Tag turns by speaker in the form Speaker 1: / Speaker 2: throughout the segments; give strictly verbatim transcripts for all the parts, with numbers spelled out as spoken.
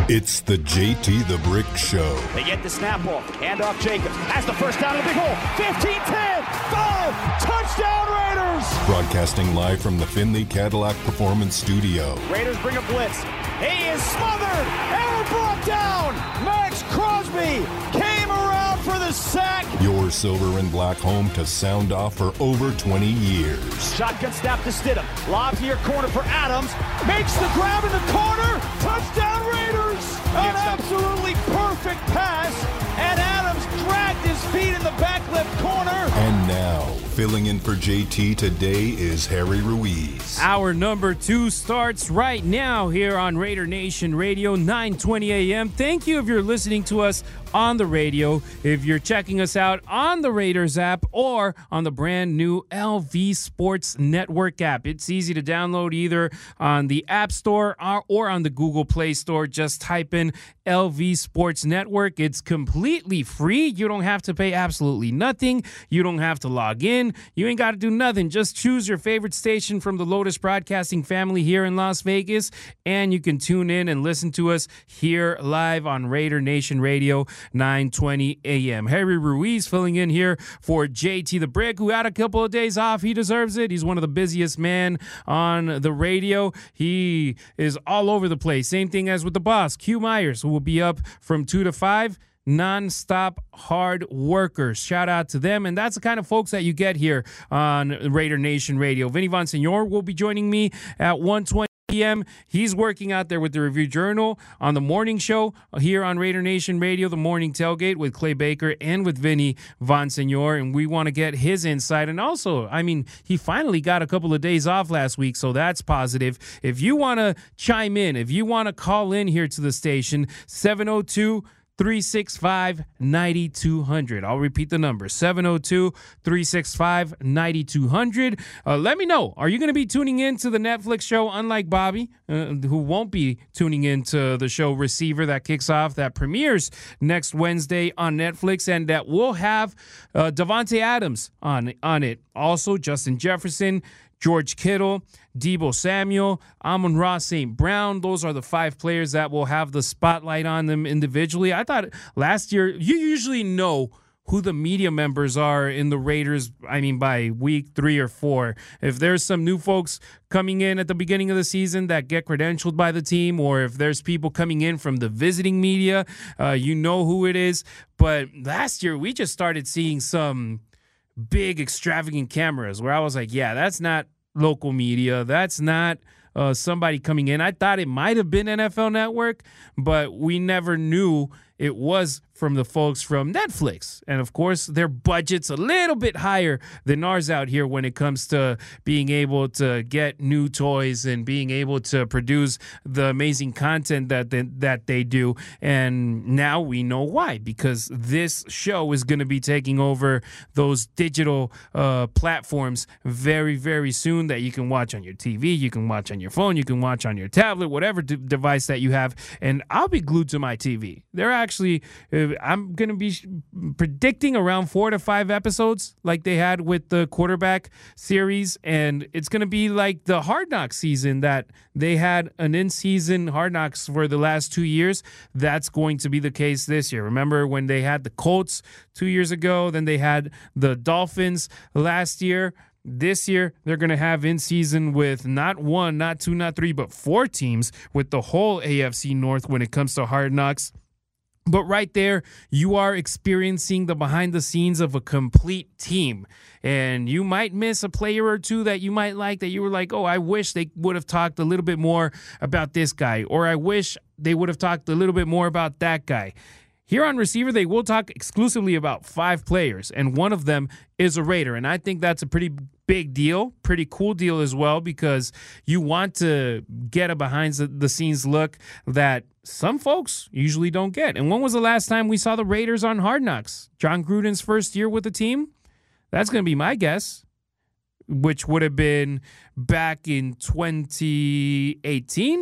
Speaker 1: It's the J T the Brick Show.
Speaker 2: They get the snap off. Hand off Jacobs. Has the first down in the big hole. fifteen ten. five. Touchdown Raiders.
Speaker 1: Broadcasting live from the Finley Cadillac Performance Studio.
Speaker 2: Raiders bring a blitz. He is smothered. Ever brought down. Max Crosby came around for the sack.
Speaker 1: Your silver and black home to sound off for over twenty years.
Speaker 2: Shotgun snap to Stidham. Lob to your corner for Adams. Makes the grab in the corner. Touchdown Raiders. An absolutely perfect pass. And Adams dragged his feet in the back left corner.
Speaker 1: And now, filling in for J T today is Harry Ruiz.
Speaker 3: Hour number two starts right now here on Raider Nation Radio, nine twenty a.m. Thank you if you're listening to us on the radio, if you're checking us out on the Raiders app or on the brand new L V Sports Network app. It's easy to download either on the App Store or, or on the Google Play Store. Just type in L V Sports Network. It's completely free. You don't have to pay absolutely nothing. You don't have to log in. You ain't got to do nothing. Just choose your favorite station from the Lotus Broadcasting family here in Las Vegas, and you can tune in and listen to us here live on Raider Nation Radio, nine twenty a.m. Harry Ruiz filling in here for J T the Brick, who had a couple of days off. He deserves it. He's one of the busiest men on the radio. He is all over the place. Same thing as with the boss, Q Myers, who will be up from two to five. Non-stop hard workers. Shout out to them. And that's the kind of folks that you get here on Raider Nation Radio. Vinny Bonsignor will be joining me at one twenty p.m. He's working out there with the Review Journal on the morning show here on Raider Nation Radio, the morning tailgate with Clay Baker and with Vinny Bonsignor. And we want to get his insight. And also, I mean, he finally got a couple of days off last week, so that's positive. If you want to chime in, if you want to call in here to the station, seven oh two, three six five, nine two hundred. I'll repeat the number, seven oh two, three six five, nine two hundred. Uh, let me know, are you going to be tuning in to the Netflix show, unlike Bobby, uh, who won't be tuning in to the show Receiver that kicks off, that premieres next Wednesday on Netflix, and that will have uh, Davante Adams on, on it. Also, Justin Jefferson, George Kittle, Deebo Samuel, Amon-Ra Saint Brown. Those are the five players that will have the spotlight on them individually. I thought last year, you usually know who the media members are in the Raiders, I mean, by week three or four. If there's some new folks coming in at the beginning of the season that get credentialed by the team, or if there's people coming in from the visiting media, uh, you know who it is. But last year, we just started seeing some big extravagant cameras where I was like, yeah, that's not local media. That's not uh, somebody coming in. I thought it might have been N F L Network, but we never knew it was from the folks from Netflix. And, of course, their budget's a little bit higher than ours out here when it comes to being able to get new toys and being able to produce the amazing content that they, that they do. And now we know why, because this show is going to be taking over those digital uh, platforms very, very soon that you can watch on your T V, you can watch on your phone, you can watch on your tablet, whatever d- device that you have. And I'll be glued to my T V. They're actually... Uh, I'm going to be predicting around four to five episodes like they had with the quarterback series. And it's going to be like the Hard Knocks season that they had an in-season Hard Knocks for the last two years. That's going to be the case this year. Remember when they had the Colts two years ago, then they had the Dolphins last year. This year, they're going to have in-season with not one, not two, not three, but four teams with the whole A F C North when it comes to Hard Knocks. But right there, you are experiencing the behind the scenes of a complete team. And you might miss a player or two that you might like, that you were like, oh, I wish they would have talked a little bit more about this guy. Or I wish they would have talked a little bit more about that guy. Here on Receiver, they will talk exclusively about five players, and one of them is a Raider. And I think that's a pretty big deal, pretty cool deal as well, because you want to get a behind-the-scenes look that some folks usually don't get. And when was the last time we saw the Raiders on Hard Knocks? John Gruden's first year with the team? That's going to be my guess, which would have been back in twenty eighteen.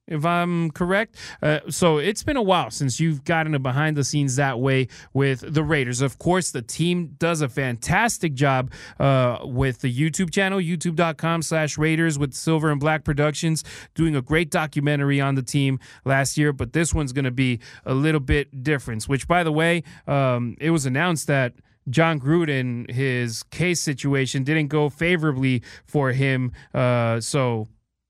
Speaker 3: if I'm correct. Uh, so it's been a while since you've gotten a behind the scenes that way with the Raiders. Of course, the team does a fantastic job uh, with the YouTube channel, youtube.com slash Raiders with Silver and Black Productions, doing a great documentary on the team last year. But this one's going to be a little bit different, which, by the way, um, it was announced that John Gruden, his case situation didn't go favorably for him. Uh, so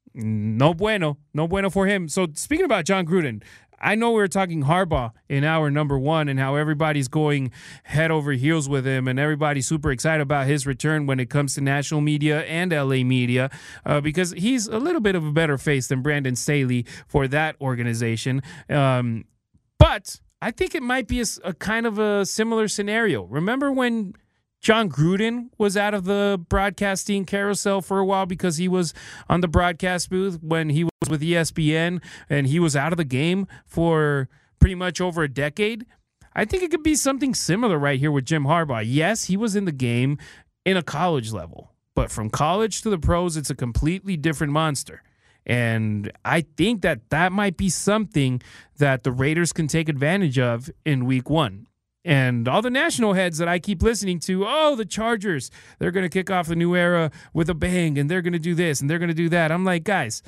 Speaker 3: no bueno, no bueno for him. So speaking about John Gruden, I know we were talking Harbaugh in hour number one and how everybody's going head over heels with him and everybody's super excited about his return when it comes to national media and L A media uh, because he's a little bit of a better face than Brandon Staley for that organization. Um, but I think it might be a, a kind of a similar scenario. Remember when John Gruden was out of the broadcasting carousel for a while because he was on the broadcast booth when he was with E S P N and he was out of the game for pretty much over a decade? I think it could be something similar right here with Jim Harbaugh. Yes, he was in the game in a college level, but from college to the pros, it's a completely different monster. And I think that that might be something that the Raiders can take advantage of in week one. And all the national heads that I keep listening to, oh, the Chargers, they're going to kick off the new era with a bang, and they're going to do this, and they're going to do that. I'm like, guys,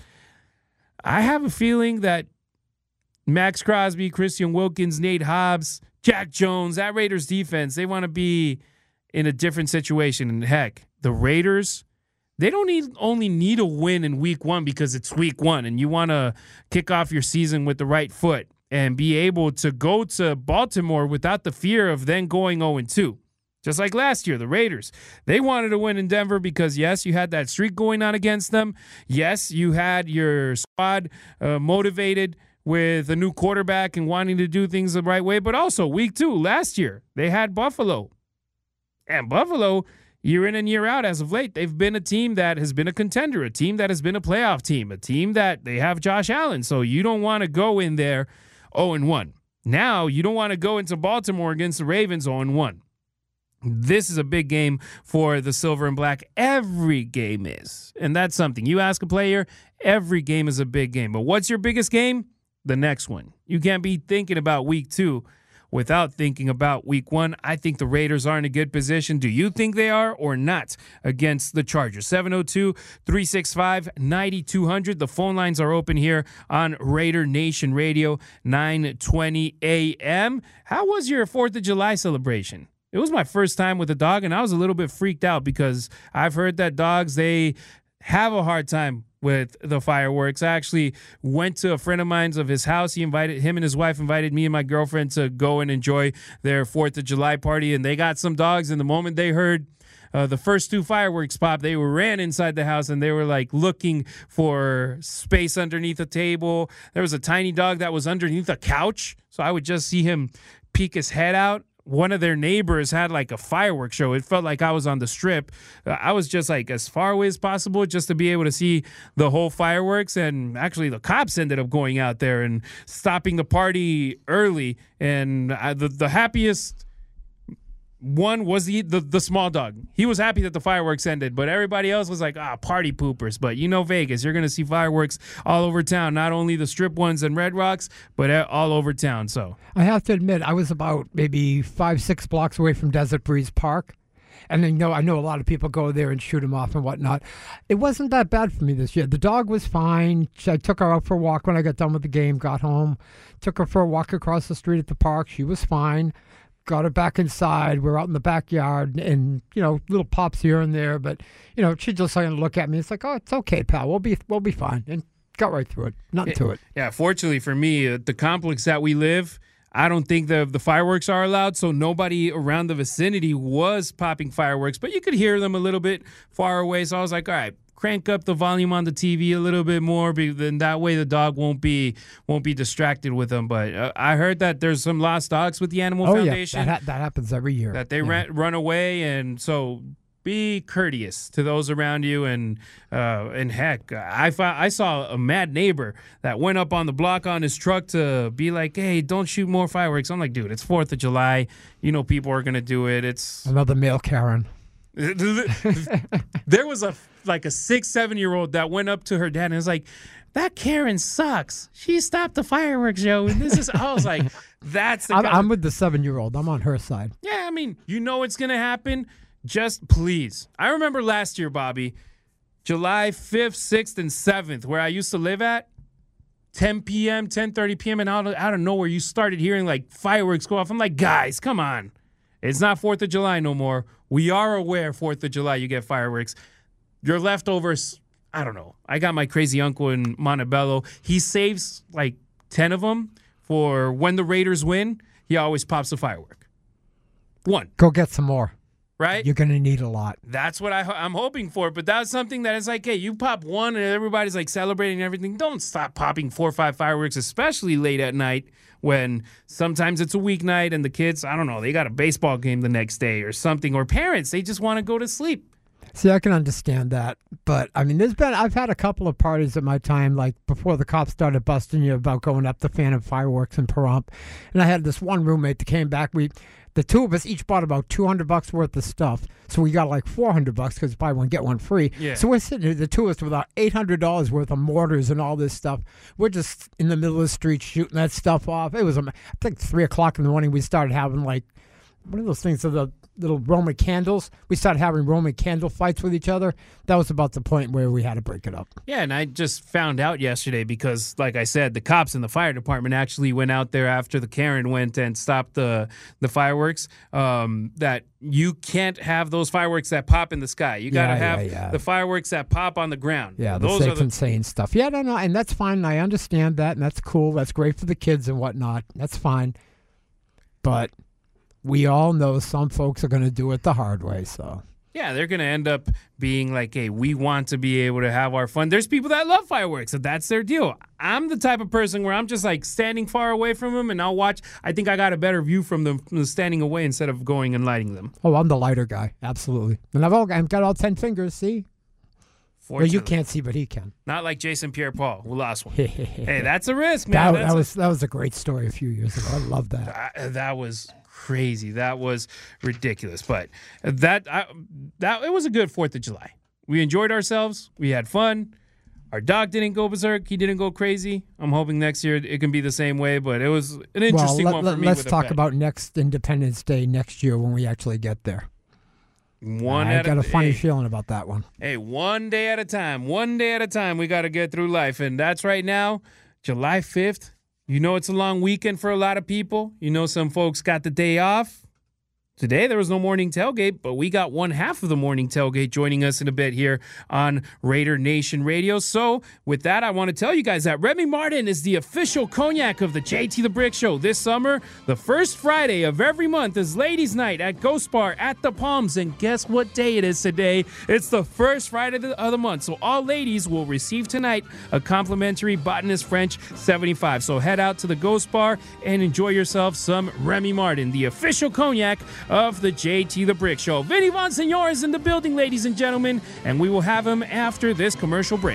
Speaker 3: I have a feeling that Max Crosby, Christian Wilkins, Nate Hobbs, Jack Jones, that Raiders defense, they want to be in a different situation. And heck, the Raiders, they don't need, only need a win in week one because it's week one and you want to kick off your season with the right foot and be able to go to Baltimore without the fear of then going oh and two. Just like last year, the Raiders, they wanted to win in Denver because, yes, you had that streak going on against them. Yes, you had your squad uh, motivated with a new quarterback and wanting to do things the right way. But also, week two, last year, they had Buffalo. And Buffalo, year in and year out, as of late, they've been a team that has been a contender, a team that has been a playoff team, a team that they have Josh Allen. So you don't want to go in there oh and one. Now you don't want to go into Baltimore against the Ravens oh and one. This is a big game for the Silver and Black. Every game is. And that's something. You ask a player, every game is a big game. But what's your biggest game? The next one. You can't be thinking about week two without thinking about week one. I think the Raiders are in a good position. Do you think they are or not against the Chargers? seven oh two, three six five, nine two hundred. The phone lines are open here on Raider Nation Radio, nine twenty a.m. How was your fourth of July celebration? It was my first time with a dog, and I was a little bit freaked out because I've heard that dogs, they have a hard time with the fireworks. I actually went to a friend of mine's of his house. He invited him and his wife invited me and my girlfriend to go and enjoy their fourth of July party. And they got some dogs. And the moment they heard uh, the first two fireworks pop, they ran inside the house and they were like looking for space underneath a table. There was a tiny dog that was underneath a couch. So I would just see him peek his head out. One of their neighbors had like a fireworks show. It felt like I was on the strip. Uh, I was just like as far away as possible just to be able to see the whole fireworks. And actually the cops ended up going out there and stopping the party early. And uh, the, the happiest one was the, the the small dog. He was happy that the fireworks ended, but everybody else was like, ah, party poopers. But you know Vegas, you're going to see fireworks all over town, not only the strip ones and Red Rocks, but all over town. So
Speaker 4: I have to admit, I was about maybe five, six blocks away from Desert Breeze Park. And then, you know, I know a lot of people go there and shoot them off and whatnot. It wasn't that bad for me this year. The dog was fine. I took her out for a walk when I got done with the game, got home, took her for a walk across the street at the park. She was fine. Got her back inside. We're out in the backyard and, you know, little pops here and there. But, you know, she just started to look at me. It's like, oh, it's okay, pal. We'll be we'll be fine. And got right through it. Nothing to it.
Speaker 3: Yeah, fortunately for me, uh, the complex that we live, I don't think the the fireworks are allowed, so nobody around the vicinity was popping fireworks. But you could hear them a little bit far away. So I was like, all right, crank up the volume on the T V a little bit more, then that way the dog won't be won't be distracted with them. But uh, I heard that there's some lost dogs with the Animal
Speaker 4: oh,
Speaker 3: Foundation.
Speaker 4: Yeah, that, ha- that happens every year.
Speaker 3: That they
Speaker 4: yeah.
Speaker 3: ran, run away, and so be courteous to those around you. And uh, and heck, I found, I saw a mad neighbor that went up on the block on his truck to be like, hey, don't shoot more fireworks. I'm like, dude, it's fourth of July. You know people are going to do it. It's
Speaker 4: another male Karen.
Speaker 3: There was a like a six, seven year old that went up to her dad and was like, "That Karen sucks. She stopped the fireworks show." And this is, I was like, that's the
Speaker 4: I'm,
Speaker 3: guy.
Speaker 4: I'm with the seven-year-old. I'm on her side.
Speaker 3: Yeah, I mean, you know it's going to happen. Just please. I remember last year, Bobby, July fifth, sixth, and seventh, where I used to live at, ten p.m., ten thirty p.m., and out of, out of nowhere, you started hearing, like, fireworks go off. I'm like, guys, come on. It's not fourth of July no more. We are aware fourth of July you get fireworks. Your leftovers, I don't know. I got my crazy uncle in Montebello. He saves, like, ten of them for when the Raiders win. He always pops a firework. One.
Speaker 4: Go get some more.
Speaker 3: Right?
Speaker 4: You're going to need a lot.
Speaker 3: That's what I, I'm hoping for. But that's something that is like, hey, you pop one and everybody's like celebrating and everything. Don't stop popping four or five fireworks, especially late at night when sometimes it's a weeknight and the kids, I don't know, they got a baseball game the next day or something. Or parents, they just want to go to sleep.
Speaker 4: See, I can understand that. But, I mean, there's been, I've had a couple of parties at my time, like before the cops started busting you about going up the Phantom Fireworks in Pahrump. And I had this one roommate that came back. We, the two of us each bought about two hundred bucks worth of stuff. So we got like four hundred bucks because buy one, get one free.
Speaker 3: Yeah.
Speaker 4: So we're sitting here, the two of us, with about eight hundred dollars worth of mortars and all this stuff. We're just in the middle of the street shooting that stuff off. It was, I think, three o'clock in the morning, we started having like, one of those things of the little Roman candles. We started having Roman candle fights with each other. That was about the point where we had to break it up.
Speaker 3: Yeah, and I just found out yesterday because, like I said, the cops and the fire department actually went out there after the Karen went and stopped the the fireworks, um, that you can't have those fireworks that pop in the sky. You got to
Speaker 4: Yeah,
Speaker 3: have
Speaker 4: yeah, yeah.
Speaker 3: the fireworks that pop on the ground.
Speaker 4: Yeah, the
Speaker 3: those
Speaker 4: safe
Speaker 3: are the,
Speaker 4: and sane stuff. Yeah, no, no, and that's fine. I understand that, and that's cool. That's great for the kids and whatnot. That's fine. But we all know some folks are going to do it the hard way, so.
Speaker 3: Yeah, they're going to end up being like, hey, we want to be able to have our fun. There's people that love fireworks, so that's their deal. I'm the type of person where I'm just like standing far away from them, and I'll watch. I think I got a better view from them from standing away instead of going and lighting them.
Speaker 4: Oh, I'm the lighter guy, absolutely. And I've, all, I've got all ten fingers, see? Well, you can't see, but he can.
Speaker 3: Not like Jason Pierre-Paul, who lost one. Hey, that's a risk, man.
Speaker 4: That,
Speaker 3: that's
Speaker 4: that
Speaker 3: a,
Speaker 4: was that was a great story a few years ago. I love that.
Speaker 3: that, that was crazy. That was ridiculous. But that I, that it was a good fourth of July. We enjoyed ourselves. We had fun. Our dog didn't go berserk. He didn't go crazy. I'm hoping next year it can be the same way, but it was an interesting
Speaker 4: well, let,
Speaker 3: one
Speaker 4: let,
Speaker 3: for me.
Speaker 4: Let's
Speaker 3: with
Speaker 4: talk
Speaker 3: a pet.
Speaker 4: about next Independence Day next year when we actually get there.
Speaker 3: One
Speaker 4: I
Speaker 3: at
Speaker 4: got a,
Speaker 3: a
Speaker 4: funny
Speaker 3: hey,
Speaker 4: feeling about that one.
Speaker 3: Hey, one day at a time. One day at a time. We got to get through life, and that's right now, July fifth. You know it's a long weekend for a lot of people. You know some folks got the day off. Today, there was no morning tailgate, but we got one half of the morning tailgate joining us in a bit here on Raider Nation Radio. So, with that, I want to tell you guys that Remy Martin is the official cognac of the J T The Brick Show this summer. The first Friday of every month is Ladies' Night at Ghost Bar at the Palms. And guess what day it is today? It's the first Friday of the month. So, all ladies will receive tonight a complimentary Botanist French seventy-five. So, head out to the Ghost Bar and enjoy yourself some Remy Martin, the official cognac of the J T The Brick Show. Vinny Bonsignor is in the building, ladies and gentlemen, and we will have him after this commercial break.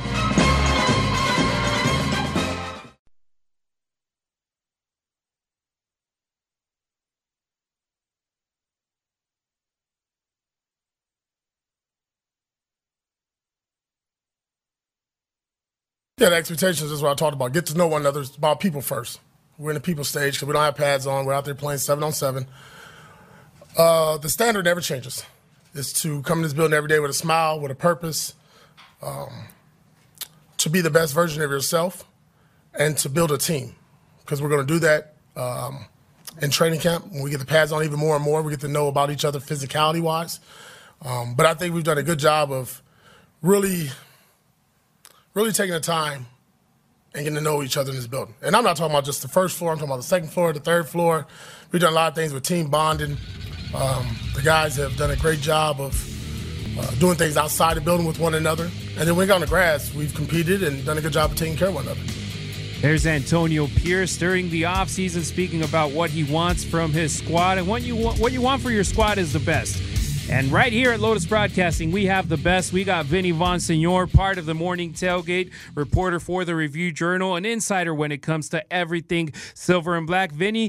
Speaker 5: Yeah, the expectations is what I talked about. Get to know one another. It's about people first. We're in the people stage because we don't have pads on. We're out there playing seven on seven. Uh, the standard never changes. It's to come in this building every day with a smile, with a purpose, um, to be the best version of yourself, and to build a team. Because we're going to do that um, in training camp. When we get the pads on even more and more, we get to know about each other physicality-wise. Um, but I think we've done a good job of really, really taking the time and getting to know each other in this building. And I'm not talking about just the first floor. I'm talking about the second floor, the third floor. We've done a lot of things with team bonding. Um, the guys have done a great job of uh, doing things outside the building with one another. And then when we got on the grass, we've competed and done a good job of taking care of one another.
Speaker 3: There's Antonio Pierce during the offseason speaking about what he wants from his squad. And what you want, what you want for your squad is the best. And right here at Lotus Broadcasting, we have the best. We got Vinny Bonsignor, part of the Morning Tailgate, reporter for the Review Journal, an insider when it comes to everything Silver and Black. Vinny,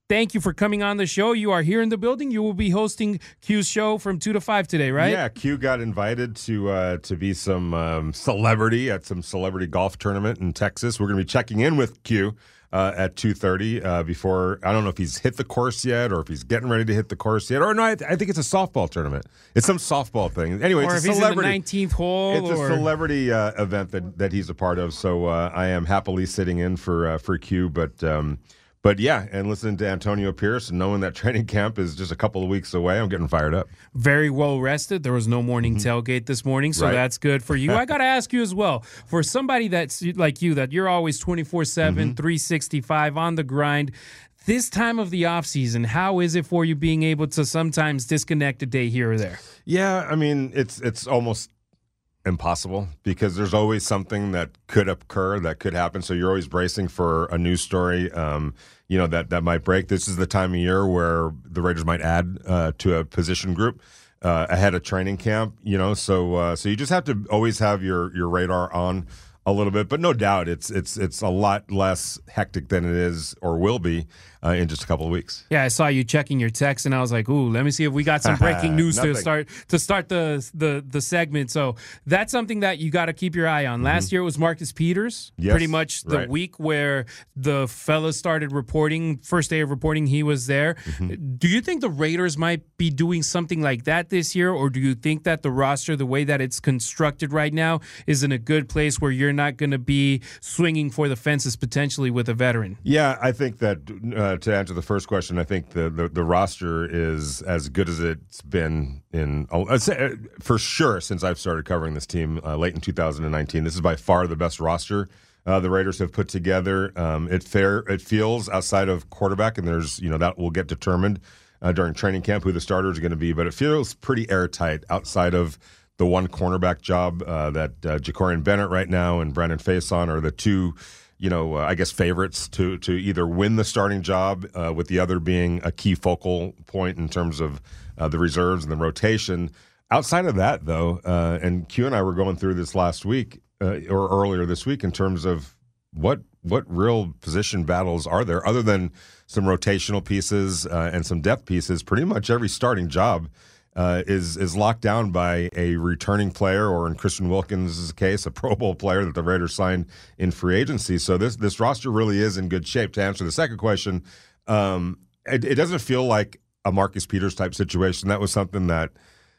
Speaker 3: thank you for coming on the show. You are here in the building. You will be hosting Q's show from two to five today, right?
Speaker 6: Yeah, Q got invited to uh, to be some um, celebrity at some celebrity golf tournament in Texas. We're going to be checking in with Q uh, at two thirty uh, before, I don't know if he's hit the course yet or if he's getting ready to hit the course yet. Or no, I, th- I think it's a softball tournament. It's some softball thing. Anyway,
Speaker 3: or
Speaker 6: it's
Speaker 3: if
Speaker 6: a
Speaker 3: he's
Speaker 6: celebrity.
Speaker 3: in the nineteenth hole.
Speaker 6: It's
Speaker 3: or...
Speaker 6: a celebrity uh, event that, that he's a part of. So uh, I am happily sitting in for uh, for Q, but. Um, But yeah, and listening to Antonio Pierce and knowing that training camp is just a couple of weeks away, I'm getting fired up.
Speaker 3: Very well rested. There was no morning mm-hmm. tailgate this morning, so
Speaker 6: right.
Speaker 3: that's good for you. I got to ask you as well, for somebody that's like you, that you're always twenty-four seven, mm-hmm. three sixty-five on the grind, this time of the offseason, how is it for you being able to sometimes disconnect a day here or there?
Speaker 6: Yeah, I mean, it's it's almost impossible because there's always something that could occur, that could happen. So you're always bracing for a news story, um, you know, that, that might break. This is the time of year where the Raiders might add uh, to a position group uh, ahead of training camp, you know. So uh, so you just have to always have your your radar on a little bit. But no doubt it's it's it's a lot less hectic than it is or will be uh, in just a couple of weeks.
Speaker 3: Yeah, I saw you checking your text, and I was like, "Ooh, let me see if we got some breaking news to start to start the the the segment." So that's something that you got to keep your eye on. Mm-hmm. Last year it was Marcus Peters,
Speaker 6: yes,
Speaker 3: pretty much the
Speaker 6: right.
Speaker 3: week where the fellas started reporting. First day of reporting, he was there. Mm-hmm. Do you think the Raiders might be doing something like that this year, or do you think that the roster, the way that it's constructed right now, is in a good place where you're not going to be swinging for the fences potentially with a veteran?
Speaker 6: Yeah, I think that uh, to answer the first question, I think the, the, the roster is as good as it's been in uh, for sure since I've started covering this team uh, late in two thousand nineteen. This is by far the best roster uh, the Raiders have put together. Um, it fair it feels outside of quarterback, and there's you know that will get determined uh, during training camp who the starters are going to be, but it feels pretty airtight outside of the one cornerback job uh, that uh, Jacorian Bennett right now and Brandon Faison are the two, you know, uh, I guess favorites to to either win the starting job, uh, with the other being a key focal point in terms of uh, the reserves and the rotation. Outside of that, though, uh, and Q and I were going through this last week uh, or earlier this week in terms of what what real position battles are there other than some rotational pieces uh, and some depth pieces. Pretty much every starting job Uh, is is locked down by a returning player, or in Christian Wilkins' case, a Pro Bowl player that the Raiders signed in free agency. So this this roster really is in good shape. To answer the second question, um, it, it doesn't feel like a Marcus Peters type situation. That was something that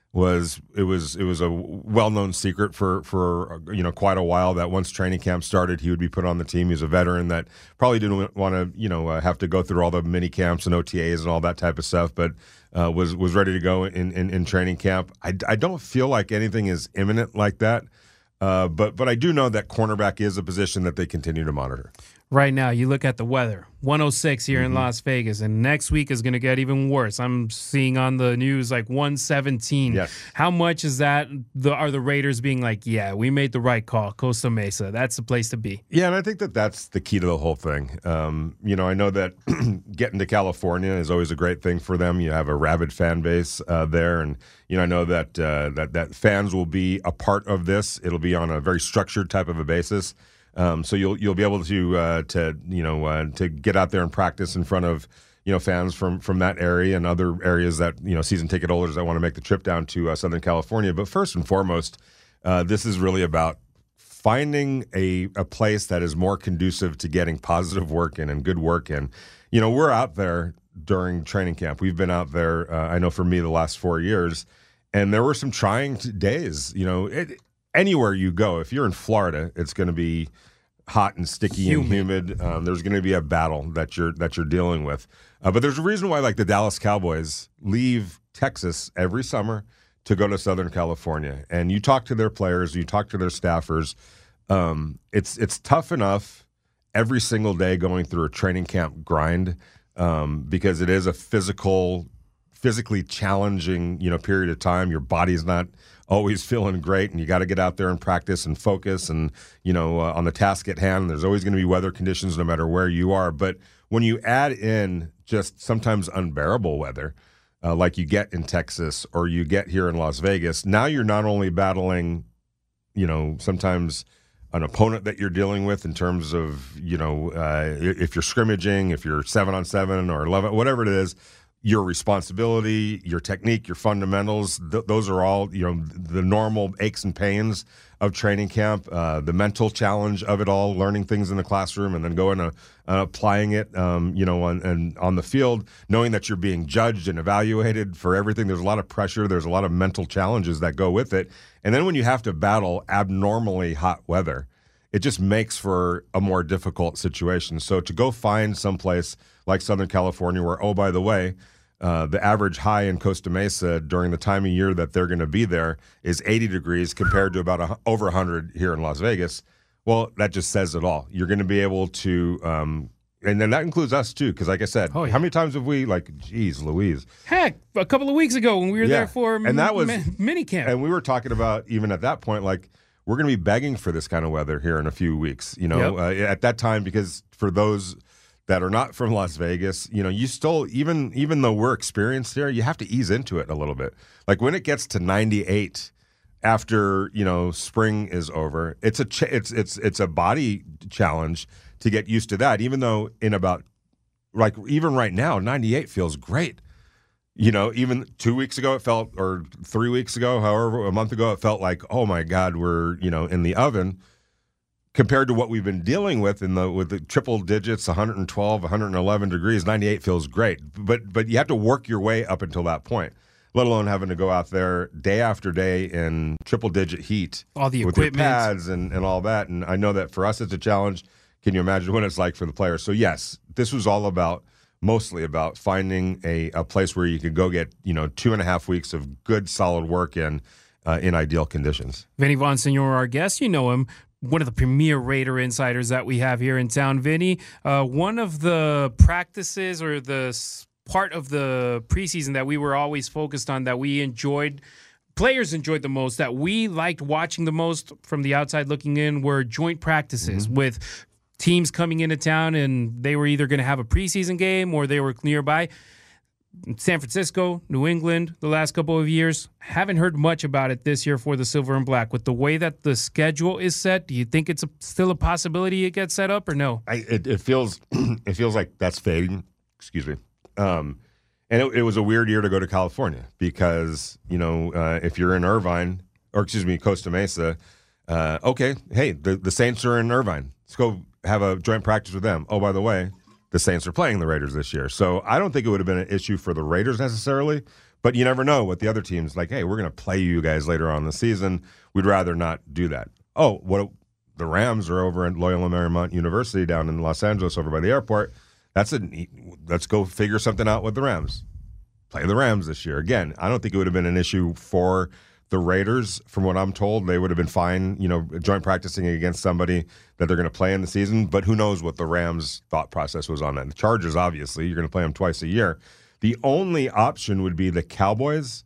Speaker 6: was it was it was a well-known secret for for you know quite a while, that once training camp started, he would be put on the team. He's a veteran that probably didn't want to you know uh, have to go through all the mini camps and O T As and all that type of stuff, but uh, was was ready to go in, in, in training camp. I, I don't feel like anything is imminent like that, uh, but but I do know that cornerback is a position that they continue to monitor.
Speaker 3: Right now, you look at the weather, one oh six here
Speaker 6: mm-hmm.
Speaker 3: in Las Vegas, and next week is going to get even worse. I'm seeing on the news like one seventeen.
Speaker 6: Yes.
Speaker 3: How much is that? The, are the Raiders being like, yeah, we made the right call, Costa Mesa, that's the place to be?
Speaker 6: Yeah, and I think that that's the key to the whole thing. Um, you know, I know that getting to California is always a great thing for them. You have a rabid fan base uh, there, and you know, I know that uh, that that fans will be a part of this. It'll be on a very structured type of a basis. Um, so you'll you'll be able to uh, to you know uh, to get out there and practice in front of you know fans from from that area and other areas that you know season ticket holders that want to make the trip down to uh, Southern California. But first and foremost, uh, this is really about finding a a place that is more conducive to getting positive work in and good work in. You know, we're out there during training camp. We've been out there. Uh, I know for me the last four years, and there were some trying t- days. You know, it, anywhere you go, if you're in Florida, it's going to be hot and sticky humid. and humid. Um, there's going to be a battle that you're that you're dealing with. Uh, but there's a reason why, like the Dallas Cowboys, leave Texas every summer to go to Southern California. And you talk to their players, you talk to their staffers. Um, it's it's tough enough every single day going through a training camp grind um, because it is a physical, physically challenging you know period of time. Your body's not always feeling great, and you got to get out there and practice and focus and, you know, uh, on the task at hand. There's always going to be weather conditions no matter where you are. But when you add in just sometimes unbearable weather, uh, like you get in Texas or you get here in Las Vegas, now you're not only battling, you know, sometimes an opponent that you're dealing with in terms of, you know, uh, if you're scrimmaging, if you're seven on seven or eleven, whatever it is, your responsibility, your technique, your fundamentals, th- those are all, you know, the normal aches and pains of training camp, uh, the mental challenge of it all, learning things in the classroom and then going and uh, applying it, um, you know, on, and on the field, knowing that you're being judged and evaluated for everything. There's a lot of pressure. There's a lot of mental challenges that go with it. And then when you have to battle abnormally hot weather, it just makes for a more difficult situation. So to go find someplace like Southern California where, oh, by the way, Uh, the average high in Costa Mesa during the time of year that they're going to be there is eighty degrees compared to about a, over one hundred here in Las Vegas. Well, that just says it all. You're going to be able to, um, and then that includes us too, because like I said,
Speaker 3: oh, yeah.
Speaker 6: how many times have we, like, geez, Louise.
Speaker 3: Heck, a couple of weeks ago when we were
Speaker 6: Yeah.
Speaker 3: there for
Speaker 6: and that was,
Speaker 3: mi- mini camp.
Speaker 6: And we were talking about, even at that point, like, we're going to be begging for this kind of weather here in a few weeks, you know,
Speaker 3: Yep.
Speaker 6: uh, at that time, because for those that are not from Las Vegas, you know, you still, even even though we're experienced there, you have to ease into it a little bit. Like when it gets to ninety-eight after, you know, spring is over, it's a ch- it's it's it's a body challenge to get used to that. Even though in about, like even right now, ninety-eight feels great. You know, even two weeks ago it felt, or three weeks ago, however, a month ago, it felt like, oh my God, we're, you know, in the oven. Compared to what we've been dealing with in the with the triple digits, one twelve, one eleven degrees, ninety-eight feels great. But but you have to work your way up until that point, let alone having to go out there day after day in triple digit heat.
Speaker 3: All the
Speaker 6: with your
Speaker 3: equipment.
Speaker 6: pads and, and all that. And I know that for us it's a challenge. Can you imagine what it's like for the players? So yes, this was all about, mostly about finding a, a place where you could go get, you know, two and a half weeks of good solid work in uh, in ideal conditions.
Speaker 3: Vinny Bonsignore, our guest, you know him, one of the premier Raider insiders that we have here in town. Vinny, uh, one of the practices or the s- part of the preseason that we were always focused on, that we enjoyed, players enjoyed the most, that we liked watching the most from the outside looking in, were joint practices mm-hmm. with teams coming into town, and they were either going to have a preseason game or they were nearby. San Francisco, New England, the last couple of years, haven't heard much about it this year for the Silver and Black. With the way that the schedule is set, do you think it's a, still a possibility it gets set up or no?
Speaker 6: I, it, it feels it feels like that's fading. Excuse me. Um, and it, it was a weird year to go to California because, you know, uh, if you're in Irvine, or excuse me, Costa Mesa, uh, okay, hey, the, the Saints are in Irvine. Let's go have a joint practice with them. Oh, by the way, the Saints are playing the Raiders this year. So I don't think it would have been an issue for the Raiders necessarily, but you never know what the other team's like, hey, we're going to play you guys later on in the season. We'd rather not do that. Oh, what the Rams are over at Loyola Marymount University down in Los Angeles over by the airport. That's a let's go figure something out with the Rams. Play the Rams this year. Again, I don't think it would have been an issue for the Raiders. From what I'm told, they would have been fine, you know, joint practicing against somebody that they're going to play in the season. But who knows what the Rams' thought process was on that. The Chargers, obviously, you're going to play them twice a year. The only option would be the Cowboys,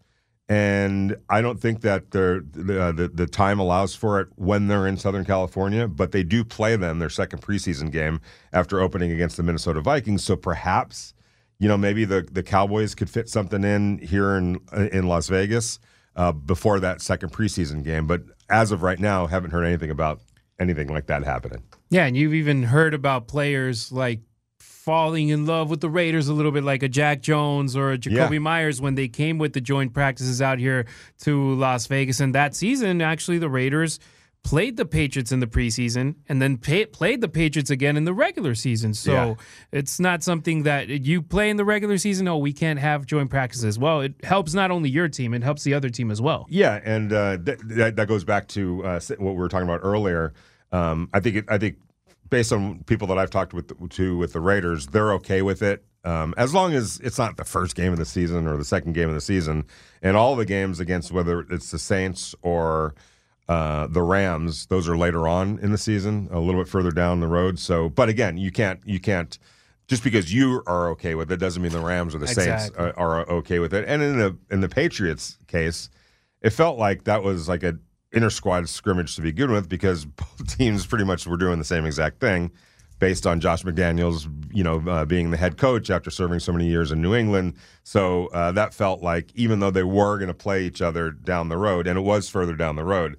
Speaker 6: and I don't think that the, the the time allows for it when they're in Southern California, but they do play them their second preseason game after opening against the Minnesota Vikings. So perhaps, you know, maybe the, the Cowboys could fit something in here in in Las Vegas Uh, before that second preseason game. But as of right now, haven't heard anything about anything like that happening.
Speaker 3: Yeah, and you've even heard about players like falling in love with the Raiders a little bit, like a Jack Jones or a Jacoby
Speaker 6: Yeah.
Speaker 3: Myers when they came with the joint practices out here to Las Vegas. And that season, actually, the Raiders played the Patriots in the preseason and then pay, played the Patriots again in the regular season. So
Speaker 6: Yeah.
Speaker 3: it's not something that you play in the regular season, oh, we can't have joint practices. Well, it helps not only your team, it helps the other team as well.
Speaker 6: Yeah, and uh, th- that, that goes back to uh, what we were talking about earlier. Um, I think it, I think based on people that I've talked with to with the Raiders, they're okay with it. Um, as long as it's not the first game of the season or the second game of the season, and all the games against whether it's the Saints or Uh, the Rams, those are later on in the season, a little bit further down the road. So, but again, you can't, you can't, just because you are okay with it doesn't mean the Rams or the Saints
Speaker 3: Exactly.
Speaker 6: are, are okay with it. And in the in the Patriots case, it felt like that was like a inter squad scrimmage to begin with because both teams pretty much were doing the same exact thing, based on Josh McDaniels, you know, uh, being the head coach after serving so many years in New England. So uh, that felt like even though they were going to play each other down the road, and it was further down the road.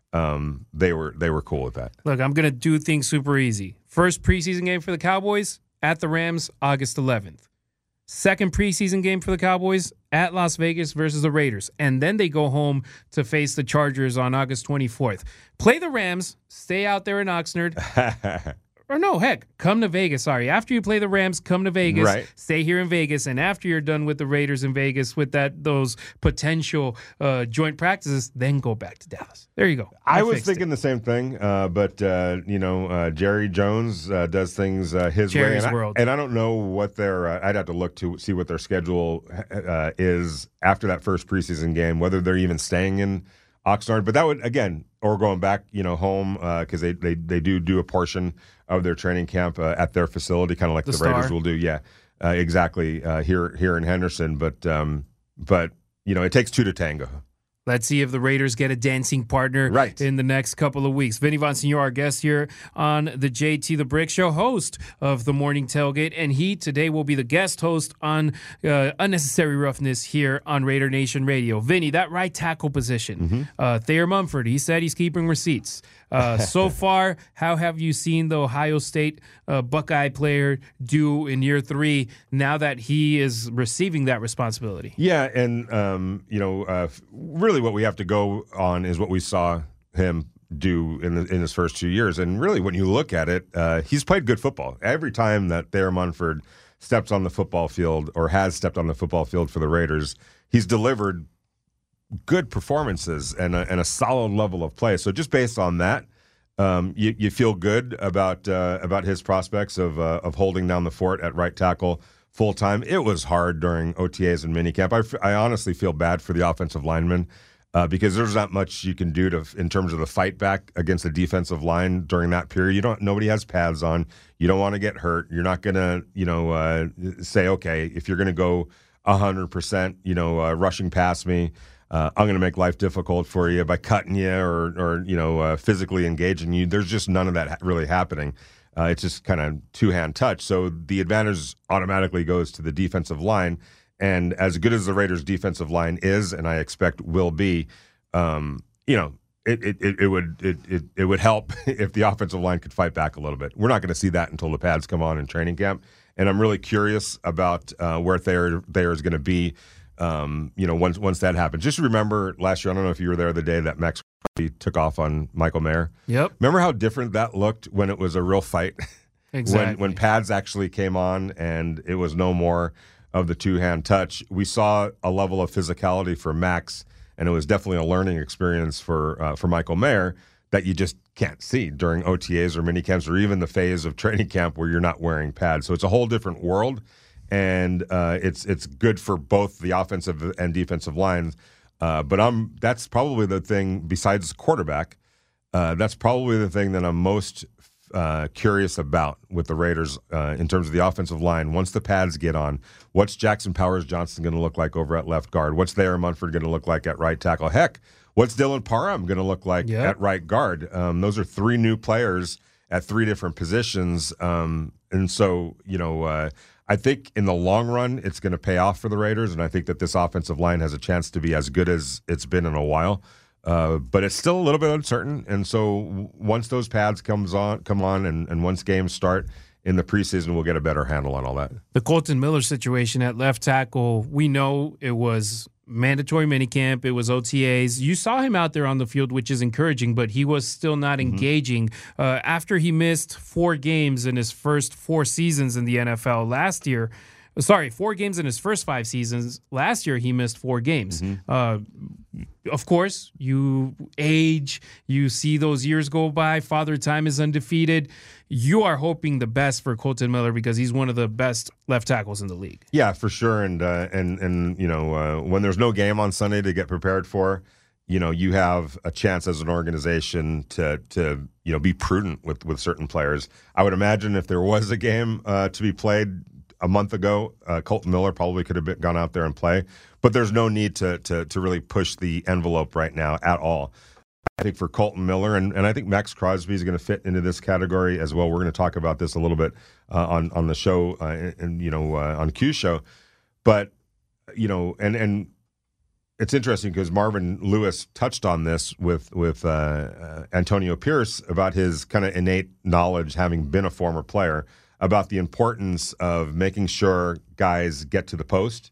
Speaker 6: um, they were they were cool with that.
Speaker 3: Look, I'm going to do things super easy. First preseason game for the Cowboys at the Rams, August eleventh. Second preseason game for the Cowboys at Las Vegas versus the Raiders. And then they go home to face the Chargers on August twenty-fourth. Play the Rams, stay out there in Oxnard. Or no, heck, come to Vegas. Sorry. After you play the Rams, come to Vegas.
Speaker 6: Right.
Speaker 3: Stay here in Vegas. And after you're done with the Raiders in Vegas with that those potential uh, joint practices, then go back to Dallas. There you go.
Speaker 6: I, I was thinking
Speaker 3: it.
Speaker 6: the same thing, uh, but, uh, you know, uh, Jerry Jones uh, does things uh, his
Speaker 3: Jerry's
Speaker 6: way. And
Speaker 3: world.
Speaker 6: I, and I don't know what their uh, – I'd have to look to see what their schedule uh, is after that first preseason game, whether they're even staying in Oxnard. But that would, again, or going back, you know, home because uh, they, they, they do do a portion – of their training camp uh, at their facility, kind of like the, the Raiders will do. Yeah, uh, exactly. Uh, here, here in Henderson, but um, but you know, it takes two to tango.
Speaker 3: Let's see if the Raiders get a dancing partner
Speaker 6: right.
Speaker 3: in the next couple of weeks. Vinny Bonsignor, our guest here on the J T The Brick Show, host of the Morning Tailgate, and he today will be the guest host on uh, Unnecessary Roughness here on Raider Nation Radio. Vinny, that right tackle position, mm-hmm. uh, Thayer Mumford, he said he's keeping receipts. Uh, so far, how have you seen the Ohio State uh, Buckeye player do in year three now that he is receiving that responsibility?
Speaker 6: Yeah, and, um, you know, uh, really what we have to go on is what we saw him do in the, in his first two years. And really, when you look at it, uh, he's played good football. Every time that Thayer Munford steps on the football field or has stepped on the football field for the Raiders, he's delivered good performances and a, and a solid level of play. So just based on that, um, you, you feel good about uh, about his prospects of uh, of holding down the fort at right tackle full time. It was hard during O T As and minicamp. I, f- I honestly feel bad for the offensive linemen uh, because there's not much you can do to in terms of the fight back against the defensive line during that period. You don't. Nobody has pads on. You don't want to get hurt. You're not gonna you know uh, say okay if you're gonna go one hundred percent you know uh, rushing past me. Uh, I'm going to make life difficult for you by cutting you or, or you know, uh, physically engaging you. There's just none of that ha- really happening. Uh, it's just kind of two-hand touch. So the advantage automatically goes to the defensive line. And as good as the Raiders' defensive line is, and I expect will be, um, you know, it it, it, it would it, it it would help if the offensive line could fight back a little bit. We're not going to see that until the pads come on in training camp. And I'm really curious about uh, where Thayer, Thayer is going to be. Um, you know, once once that happens, just remember last year. I don't know if you were there the day that Max took off on Michael Mayer.
Speaker 3: Yep.
Speaker 6: Remember how different that looked when it was a real fight.
Speaker 3: Exactly.
Speaker 6: when when pads actually came on and it was no more of the two hand touch. We saw a level of physicality for Max, and it was definitely a learning experience for uh, for Michael Mayer that you just can't see during O T As or mini camps or even the phase of training camp where you're not wearing pads. So it's a whole different world. And uh, it's it's good for both the offensive and defensive lines. Uh, but I'm that's probably the thing, besides quarterback, uh, that's probably the thing that I'm most uh, curious about with the Raiders uh, in terms of the offensive line. Once the pads get on, what's Jackson Powers-Johnson going to look like over at left guard? What's Thayer Munford going to look like at right tackle? Heck, what's Dylan Parham going to look like yep. at right guard? Um, those are three new players at three different positions. Um, and so, you know, uh, I think in the long run, it's going to pay off for the Raiders, and I think that this offensive line has a chance to be as good as it's been in a while. Uh, but it's still a little bit uncertain, and so once those pads comes on, come on, and, and once games start in the preseason, we'll get a better handle on all that.
Speaker 3: The Colton Miller situation at left tackle, we know it was mandatory minicamp. It was O T As. You saw him out there on the field, which is encouraging, but he was still not mm-hmm. engaging. Uh, after he missed four games in his first four seasons in the N F L last year, sorry, four games in his first five seasons. Last year, he missed four games. Mm-hmm. Uh, of course, you age, you see those years go by. Father Time is undefeated. You are hoping the best for Colton Miller because he's one of the best left tackles in the league.
Speaker 6: Yeah, for sure. And uh, and and you know, uh, when there's no game on Sunday to get prepared for, you know, you have a chance as an organization to to you know be prudent with with certain players. I would imagine if there was a game uh, to be played a month ago, uh, Colton Miller probably could have been, gone out there and play. But there's no need to to to really push the envelope right now at all. I think for Colton Miller, and, and I think Max Crosby is going to fit into this category as well. We're going to talk about this a little bit uh, on on the show, uh, and you know, uh, on Q's show. But you know, and and it's interesting because Marvin Lewis touched on this with with uh, uh, Antonio Pierce about his kind of innate knowledge, having been a former player, about the importance of making sure guys get to the post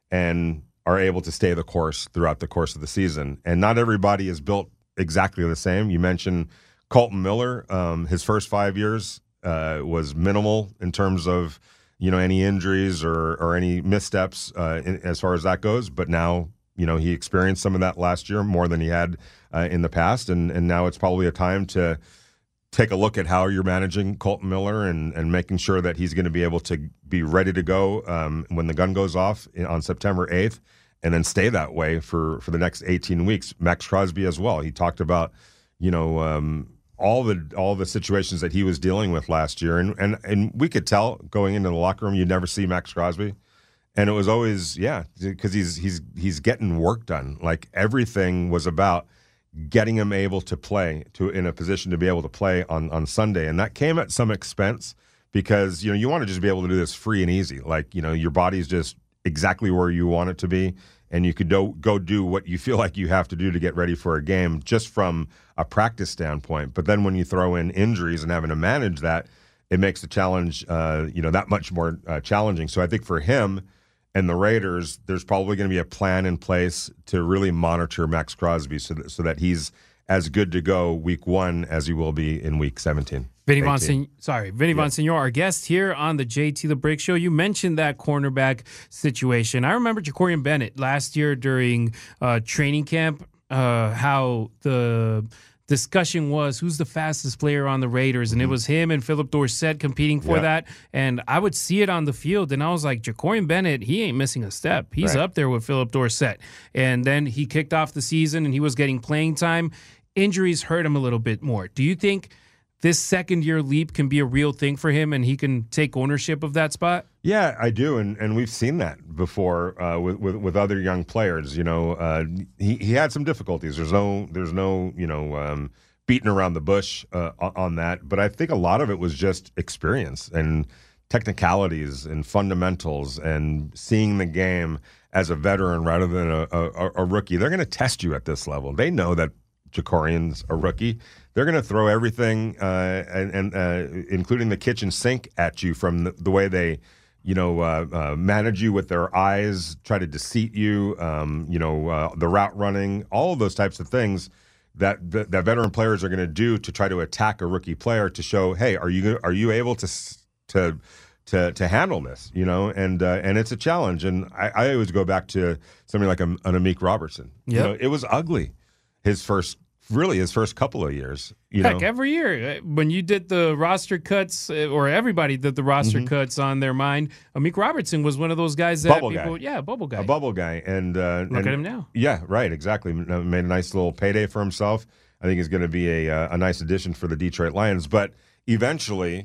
Speaker 6: and are able to stay the course throughout the course of the season. And not everybody is built exactly the same. You mentioned Colton Miller. Um, his first five years uh, was minimal in terms of, you know, any injuries or or any missteps uh, in, as far as that goes. But now, you know, he experienced some of that last year more than he had uh, in the past. And, and now it's probably a time to take a look at how you're managing Colton Miller and, and making sure that he's going to be able to be ready to go um, when the gun goes off on September eighth, and then stay that way for, for the next eighteen weeks. Max Crosby as well. He talked about, you know, um, all the all the situations that he was dealing with last year. And, and, and we could tell going into the locker room, you'd never see Max Crosby. And it was always, yeah, because he's, he's, he's getting work done. Like everything was about getting him able to play, to in a position to be able to play on, on Sunday. And that came at some expense because, you know, you want to just be able to do this free and easy. Like, you know, your body's just exactly where you want it to be, and you could do, go do what you feel like you have to do to get ready for a game just from a practice standpoint. But then when you throw in injuries and having to manage that, it makes the challenge, uh, you know, that much more uh, challenging. So I think for him and the Raiders, there's probably going to be a plan in place to really monitor Max Crosby so that, so that he's as good to go week one as he will be in week seventeen.
Speaker 3: Vinny Bonsignore, sorry, Vinny yeah. Bonsignore, our guest here on the J T The Brick Show. You mentioned that cornerback situation. I remember Jacorian Bennett last year during uh, training camp, uh, how the discussion was who's the fastest player on the Raiders, and mm-hmm. it was him and Philip Dorsett competing for yeah. that. And I would see it on the field, and I was like, Jacorian Bennett, he ain't missing a step. He's right up there with Philip Dorsett. And then he kicked off the season, and he was getting playing time. Injuries hurt him a little bit more. Do you think this second-year leap can be a real thing for him and he can take ownership of that spot?
Speaker 6: Yeah, I do, and and we've seen that before uh, with, with with other young players. You know, uh, he he had some difficulties. There's no there's no you know um, beating around the bush uh, on that. But I think a lot of it was just experience and technicalities and fundamentals and seeing the game as a veteran rather than a, a, a rookie. They're going to test you at this level. They know that Jacorian's a rookie. They're going to throw everything, uh, and, and uh, including the kitchen sink, at you from the, the way they, you know, uh, uh, manage you with their eyes, try to deceive you, um, you know, uh, the route running, all of those types of things that that, that veteran players are going to do to try to attack a rookie player to show, hey, are you are you able to to to to handle this? You know, and uh, and it's a challenge. And I, I always go back to somebody like an Amik Robertson. Yep. You know, it was ugly his first. Really, his first couple of years. You
Speaker 3: Heck,
Speaker 6: know?
Speaker 3: every year when you did the roster cuts, or everybody did the roster mm-hmm. cuts on their mind, Amik Robertson was one of those guys that
Speaker 6: bubble
Speaker 3: people,
Speaker 6: guy.
Speaker 3: yeah, bubble guy,
Speaker 6: a bubble guy, and uh,
Speaker 3: look
Speaker 6: and,
Speaker 3: at him now.
Speaker 6: Yeah, right, exactly. Made a nice little payday for himself. I think he's going to be a a nice addition for the Detroit Lions. But eventually,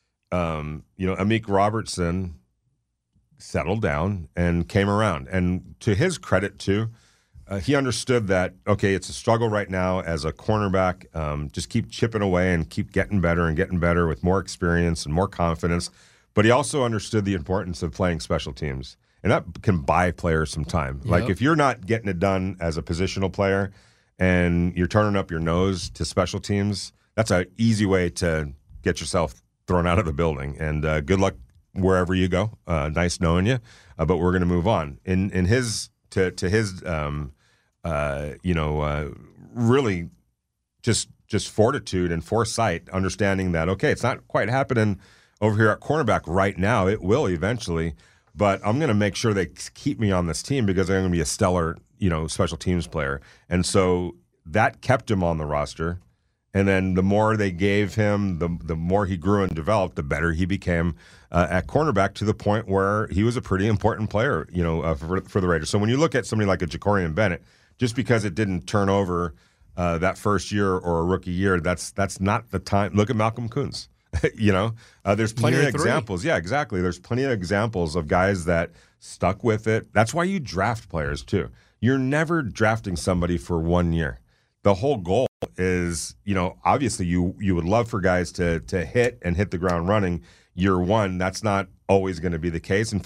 Speaker 6: um, you know, Amik Robertson settled down and came around, and to his credit too. Uh, he understood that, okay, it's a struggle right now as a cornerback. Um, just keep chipping away and keep getting better and getting better with more experience and more confidence. But he also understood the importance of playing special teams. And that can buy players some time. Yep. Like if you're not getting it done as a positional player and you're turning up your nose to special teams, that's an easy way to get yourself thrown out of the building. And uh, good luck wherever you go. Uh, nice knowing you. Uh, but we're going to move on. In in his... To, to his, um, uh, you know, uh, really just just fortitude and foresight, understanding that, okay, it's not quite happening over here at cornerback right now. It will eventually, but I'm going to make sure they keep me on this team because I'm going to be a stellar, you know, special teams player. And so that kept him on the roster. And then the more they gave him, the the more he grew and developed, the better he became uh, at cornerback, to the point where he was a pretty important player, you know, uh, for, for the Raiders. So when you look at somebody like a Jacorian Bennett, just because it didn't turn over uh, that first year or a rookie year, that's that's not the time. Look at Malcolm Kuntz. you know, uh, there's plenty year of three. examples. Yeah, exactly. There's plenty of examples of guys that stuck with it. That's why you draft players too. You're never drafting somebody for one year. The whole goal is, you know, obviously you you would love for guys to to hit and hit the ground running year one. That's not always going to be the case. In fact,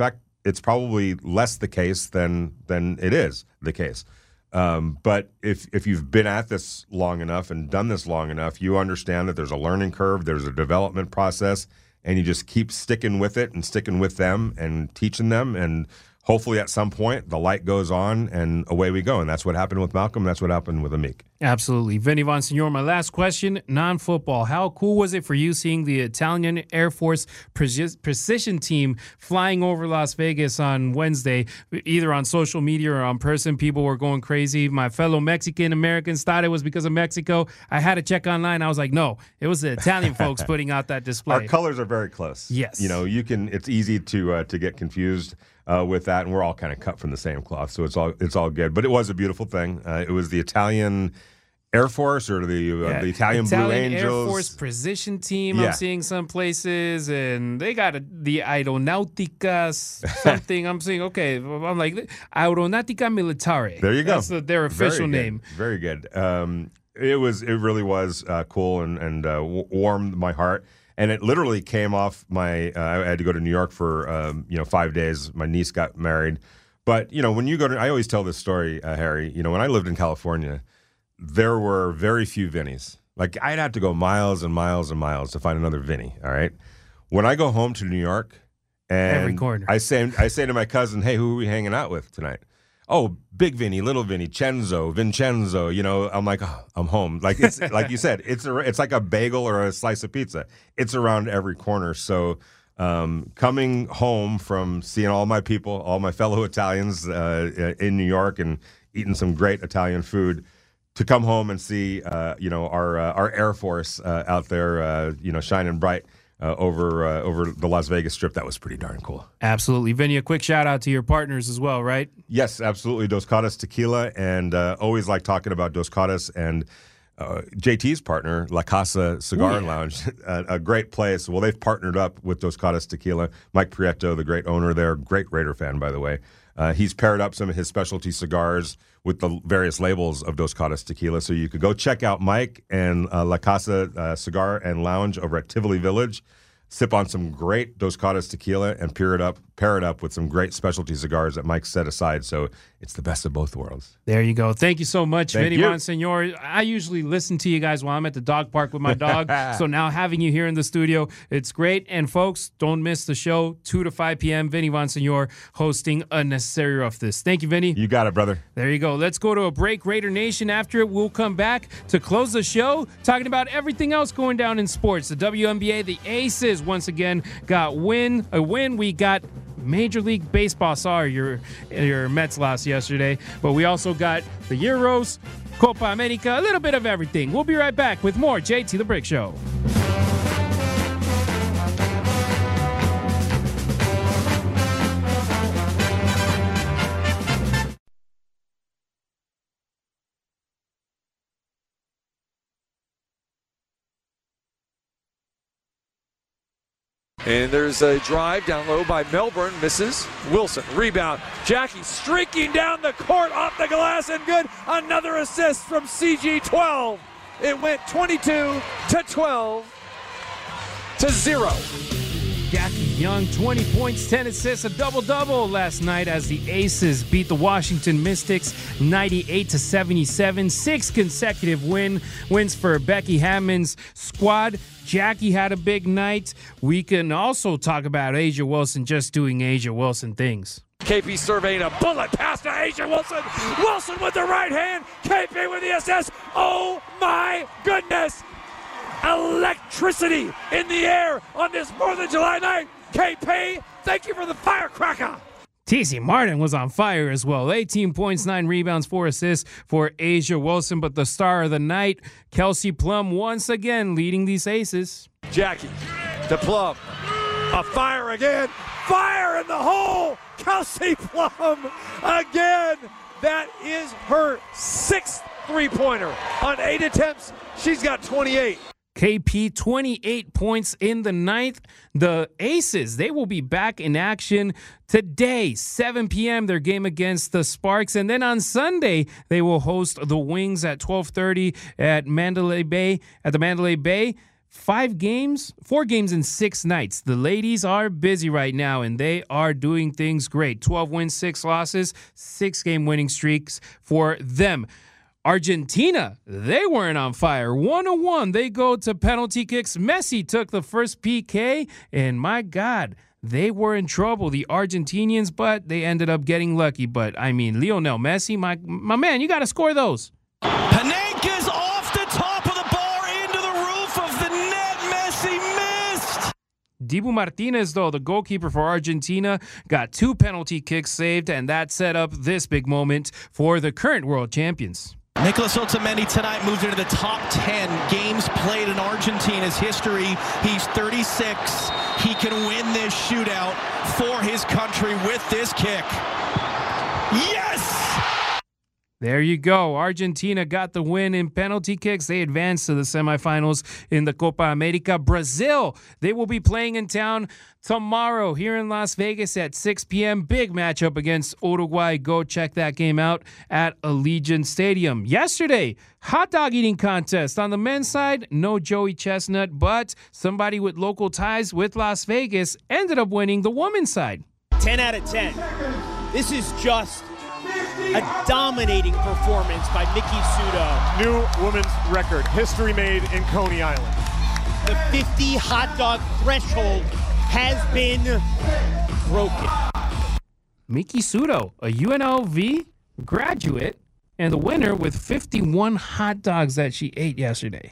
Speaker 6: it's probably less the case than than it is the case. Um, but if if you've been at this long enough and done this long enough, you understand that there's a learning curve, there's a development process, and you just keep sticking with it and sticking with them and teaching them, and hopefully at some point the light goes on and away we go. And that's what happened with Malcolm. That's what happened with Amik.
Speaker 3: Absolutely. Vinny Bonsignore, my last question, non-football. How cool was it for you seeing the Italian Air Force pre- precision team flying over Las Vegas on Wednesday, either on social media or on person? People were going crazy. My fellow Mexican Americans thought it was because of Mexico. I had to check online. I was like, no, it was the Italian folks putting out that display.
Speaker 6: Our colors are very close.
Speaker 3: Yes.
Speaker 6: You know, you can. It's easy to uh, to get confused uh, with that, and we're all kind of cut from the same cloth, so it's all it's all good. But it was a beautiful thing. Uh, it was the Italian Air Force or the uh,
Speaker 3: Yeah.
Speaker 6: the Italian,
Speaker 3: Italian
Speaker 6: Blue Angels.
Speaker 3: Air Force precision team.
Speaker 6: Yeah.
Speaker 3: I'm seeing some places, and they got a, the Aeronautica something. I'm saying, okay, I'm like Aeronautica Militare.
Speaker 6: There you go.
Speaker 3: That's the, their official
Speaker 6: Very good.
Speaker 3: name.
Speaker 6: Very good. Um, it was. It really was uh, cool and and uh, w- warmed my heart. And it literally came off my. Uh, I had to go to New York for um, you know five days. My niece got married, but you know when you go to, I always tell this story, uh, Harry. You know when I lived in California, there were very few Vinnies. Like I'd have to go miles and miles and miles to find another Vinny. All right. When I go home to New York, and
Speaker 3: Every corner.
Speaker 6: I say I say to my cousin, "Hey, who are we hanging out with tonight?" Oh, Big Vinny, Little Vinny, Cenzo, Vincenzo. You know, I'm like, oh, I'm home. Like it's like you said, it's a, it's like a bagel or a slice of pizza. It's around every corner. So um, coming home from seeing all my people, all my fellow Italians uh, in New York, and eating some great Italian food, to come home and see, uh, you know, our uh, our Air Force uh, out there, uh, you know, shining bright. Uh, over uh, over the Las Vegas Strip, that was pretty darn cool.
Speaker 3: Absolutely. Vinny, a quick shout out to your partners as well, right?
Speaker 6: Yes, absolutely. Dos Catas Tequila, and uh, always like talking about Dos Catas and uh, J T's partner, La Casa Cigar
Speaker 3: Ooh, yeah.
Speaker 6: Lounge, a, a great place. Well, they've partnered up with Dos Catas Tequila. Mike Prieto, the great owner there, great Raider fan, by the way. Uh, he's paired up some of his specialty cigars with the various labels of Dos Catas Tequila. So you could go check out Mike and uh, La Casa uh, Cigar and Lounge over at Tivoli Village. Sip on some great Dos Catas Tequila and pair it up, pair it up with some great specialty cigars that Mike set aside. So it's the best of both worlds.
Speaker 3: There you go. Thank you so much,
Speaker 6: Thank
Speaker 3: Vinny
Speaker 6: you.
Speaker 3: Bonsignore. I usually listen to you guys while I'm at the dog park with my dog. So now having you here in the studio, it's great. And folks, don't miss the show, two to five p.m. Vinny Bonsignore hosting Unnecessary Roughness. Thank you, Vinny.
Speaker 6: You got it, brother.
Speaker 3: There you go. Let's go to a break, Raider Nation. After it, we'll come back to close the show, talking about everything else going down in sports. The W N B A, the Aces, once again, got win a win. We got Major League Baseball. Sorry, your your Mets lost yesterday, but we also got the Euros, Copa America, a little bit of everything. We'll be right back with more J T The Brick Show.
Speaker 7: And there's a drive down low by Melbourne, misses. Wilson, rebound. Jackie streaking down the court, off the glass, and good. Another assist from C G twelve. It went twenty-two to twelve to zero.
Speaker 3: Jackie Young, twenty points, ten assists, a double-double last night as the Aces beat the Washington Mystics ninety-eight to seventy-seven. Six consecutive win wins for Becky Hammond's squad. Jackie had a big night. We can also talk about Asia Wilson just doing Asia Wilson things.
Speaker 7: K P surveying a bullet pass to Asia Wilson. Wilson with the right hand. K P with the assist. Oh my goodness. Electricity in the air on this fourth of July night. K P, thank you for the firecracker.
Speaker 3: T C Martin was on fire as well. eighteen points, nine rebounds, four assists for Asia Wilson. But the star of the night, Kelsey Plum, once again leading these Aces.
Speaker 7: Jackie to Plum. A fire again. Fire in the hole. Kelsey Plum again. That is her sixth three-pointer. On eight attempts, she's got twenty-eight.
Speaker 3: K P, twenty-eight points in the ninth. The Aces, they will be back in action today, seven p.m., their game against the Sparks. And then on Sunday, they will host the Wings at twelve thirty at Mandalay Bay, at the Mandalay Bay. Five games, four games in six nights. The ladies are busy right now, and they are doing things great. twelve wins, six losses, six-game winning streaks for them. Argentina, they weren't on fire. one to one, they go to penalty kicks. Messi took the first P K, and my God, they were in trouble, the Argentinians, but they ended up getting lucky. But, I mean, Lionel Messi, my, my man, you got to score those.
Speaker 2: Panenka's off the top of the bar into the roof of the net. Messi missed.
Speaker 3: Dibu Martinez, though, the goalkeeper for Argentina, got two penalty kicks saved, and that set up this big moment for the current world champions.
Speaker 2: Nicolas Otamendi tonight moves into the top ten games played in Argentina's history. He's thirty-six. He can win this shootout for his country with this kick. Yes!
Speaker 3: There you go. Argentina got the win in penalty kicks. They advanced to the semifinals in the Copa America. Brazil, they will be playing in town tomorrow here in Las Vegas at six p.m. Big matchup against Uruguay. Go check that game out at Allegiant Stadium. Yesterday, hot dog eating contest. On the men's side, no Joey Chestnut, but somebody with local ties with Las Vegas ended up winning the women's side.
Speaker 8: ten out of ten. This is just a dominating performance by Miki Sudo.
Speaker 9: New women's record. History made in Coney Island.
Speaker 8: The fifty hot dog threshold has been broken.
Speaker 3: Miki Sudo, a U N L V graduate, and the winner with fifty-one hot dogs that she ate yesterday.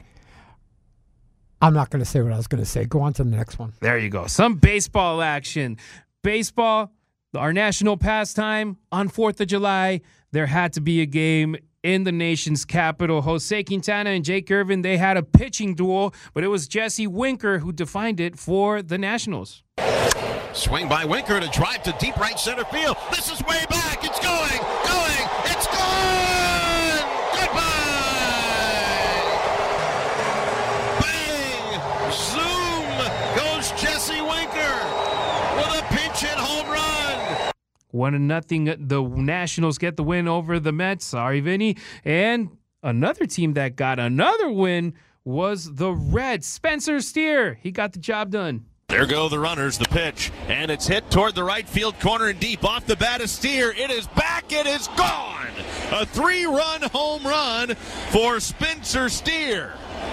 Speaker 4: I'm not going to say what I was going to say. Go on to the next one.
Speaker 3: There you go. Some baseball action. Baseball, our national pastime on fourth of July. There had to be a game in the nation's capital. Jose Quintana and Jake Irvin, they had a pitching duel, but it was Jesse Winker who defined it for the Nationals.
Speaker 10: Swing by Winker to drive to deep right center field. This is way back. It's going, going, it's gone! Goodbye! Bang! Zoom goes Jesse Winker with a pinch hit home run.
Speaker 3: One to nothing. The Nationals get the win over the Mets. Sorry, Vinny. And another team that got another win was the Reds. Spencer Steer. He got the job done.
Speaker 10: There go the runners, the pitch, and it's hit toward the right field corner and deep off the bat of Steer. It is back, it is gone. A three-run home run for Spencer Steer.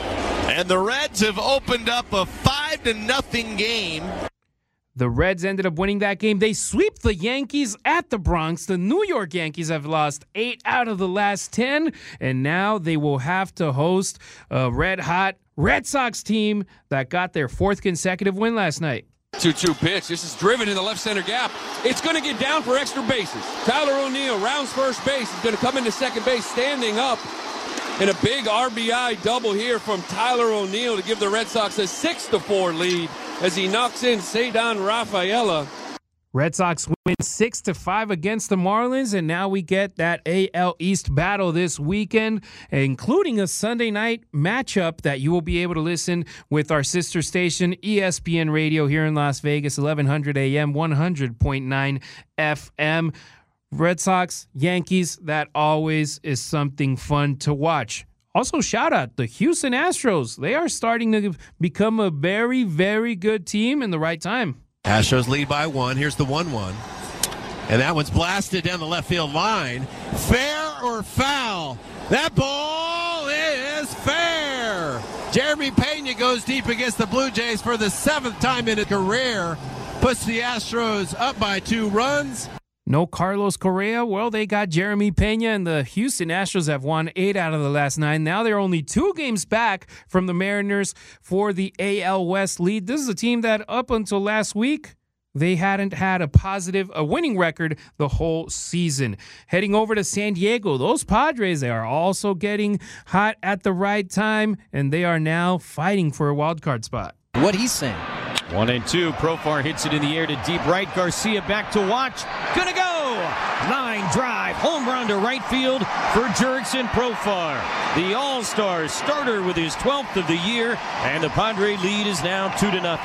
Speaker 10: And the Reds have opened up a five to nothing game.
Speaker 3: The Reds ended up winning that game. They sweep the Yankees at the Bronx. The New York Yankees have lost eight out of the last ten, and now they will have to host a red-hot Red Sox team that got their fourth consecutive win last night.
Speaker 11: two two pitch. This is driven in the left center gap. It's going to get down for extra bases. Tyler O'Neill rounds first base. He's going to come into second base standing up. And a big R B I double here from Tyler O'Neill to give the Red Sox a six to four lead as he knocks in Cedar Rafaela.
Speaker 3: Red Sox win six to five against the Marlins, and now we get that A L East battle this weekend, including a Sunday night matchup that you will be able to listen with our sister station, E S P N Radio, here in Las Vegas, eleven hundred A M, one hundred point nine F M. Red Sox, Yankees, that always is something fun to watch. Also, shout out the Houston Astros. They are starting to become a very, very good team in the right time.
Speaker 10: Astros lead by one. Here's the one one. And that one's blasted down the left field line. Fair or foul? That ball is fair. Jeremy Pena goes deep against the Blue Jays for the seventh time in his career. Puts the Astros up by two runs.
Speaker 3: No Carlos Correa. Well, they got Jeremy Pena, and the Houston Astros have won eight out of the last nine. Now they're only two games back from the Mariners for the A L West lead. This is a team that up until last week, they hadn't had a positive, a winning record the whole season. Heading over to San Diego, those Padres, they are also getting hot at the right time, and they are now fighting for a wild card spot.
Speaker 8: What he's saying. One and two. Profar hits it in the air to deep right. Garcia back to watch. Gonna go. Line drive. Home run to right field for Jurickson Profar. The All-Star starter with his twelfth of the year. And the Padre lead is now two to nothing.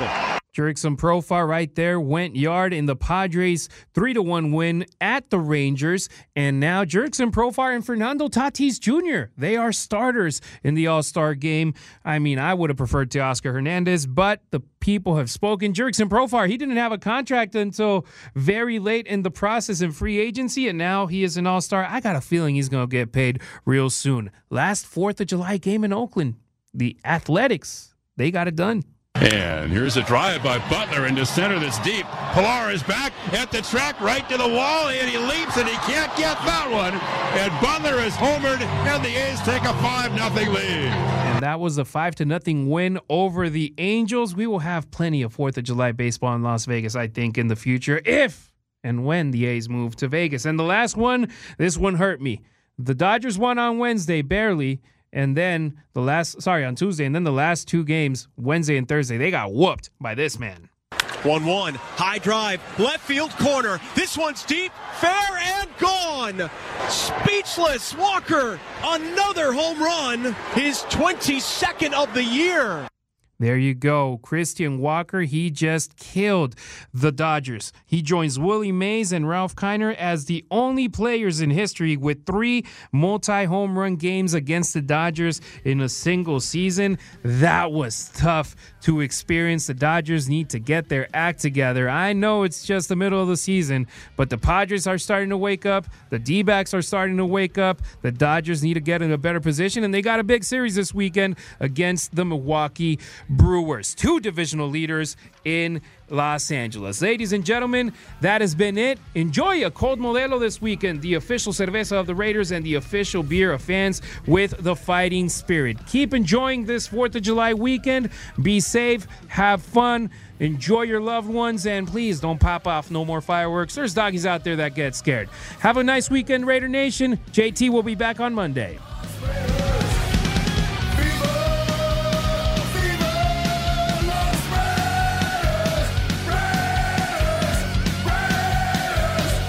Speaker 3: Jurickson Profar right there went yard in the Padres three to one win at the Rangers. And now Jurickson Profar and Fernando Tatis Junior, they are starters in the All-Star game. I mean, I would have preferred Teoscar Hernandez, but the people have spoken. Jurickson Profar, he didn't have a contract until very late in the process in free agency, and now he is an All-Star. I got a feeling he's going to get paid real soon. Last fourth of July game in Oakland, the Athletics, they got it done.
Speaker 12: And here's a drive by Butler into center that's deep. Pilar is back at the track, right to the wall, and he leaps, and he can't get that one. And Butler is homered, and the A's take a five nothing lead.
Speaker 3: And that was a five to nothing win over the Angels. We will have plenty of fourth of July baseball in Las Vegas, I think, in the future, if and when the A's move to Vegas. And the last one, this one hurt me. The Dodgers won on Wednesday, barely. And then the last, sorry, on Tuesday, and then the last two games, Wednesday and Thursday, they got whooped by this man.
Speaker 13: one one, high drive, left field corner. This one's deep, fair and gone. Speechless, Walker, another home run, his twenty-second of the year.
Speaker 3: There you go. Christian Walker, he just killed the Dodgers. He joins Willie Mays and Ralph Kiner as the only players in history with three multi-home run games against the Dodgers in a single season. That was tough to experience. The Dodgers need to get their act together. I know it's just the middle of the season, but the Padres are starting to wake up. The D-backs are starting to wake up. The Dodgers need to get in a better position, and they got a big series this weekend against the Milwaukee Brewers, two divisional leaders in Los Angeles. Ladies and gentlemen, that has been it. Enjoy a cold Modelo this weekend, the official cerveza of the Raiders and the official beer of fans with the fighting spirit. Keep enjoying this fourth of July weekend. Be safe, have fun, enjoy your loved ones, and please don't pop off no more fireworks. There's doggies out there that get scared. Have a nice weekend, Raider Nation. J T will be back on Monday.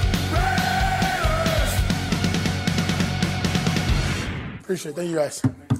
Speaker 5: Appreciate it. Thank you, guys.